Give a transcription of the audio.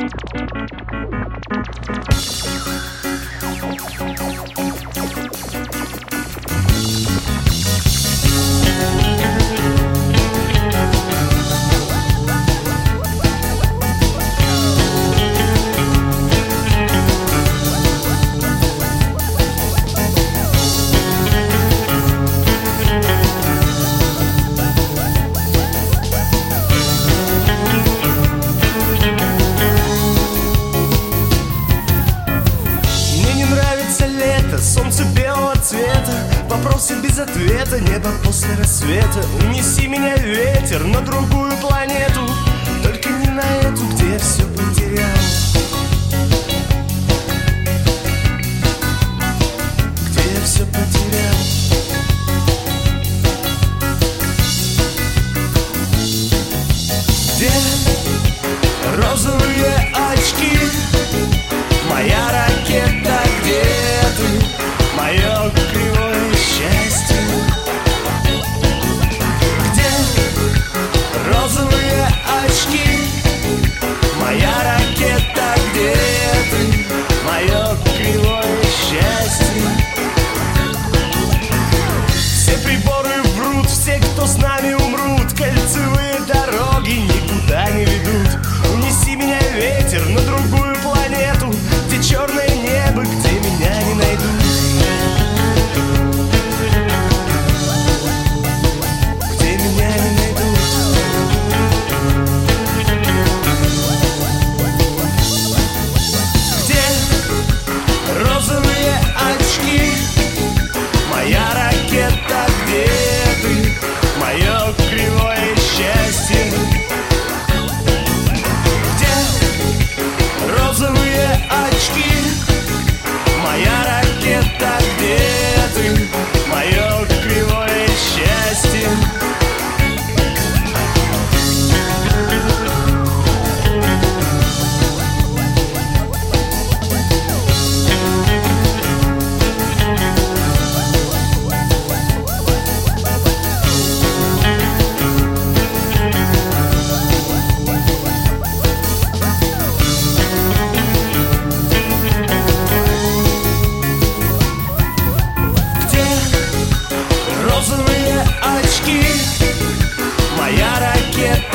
Солнце белого цвета, вопросы без ответа, небо после рассвета. Унеси меня, ветер, на другую планету, только не на эту, где я все потерял. Где я все потерял. Где розовые очки, моя ракета, где ты? Мое кривое счастье. Где розовые очки, моя ракета, где ты? Мое кривое счастье. Все приборы врут, все, кто с нами умрут. Кольцевые дороги никуда не ведут. Унеси меня, ветер, на другую планету, где черное небо, где меня не найдут. Моя ракета, где ты? Мое кривое счастье. Где розовые очки? Моя ракета, где ты? Мое кривое счастье. Розовые очки, моя ракета.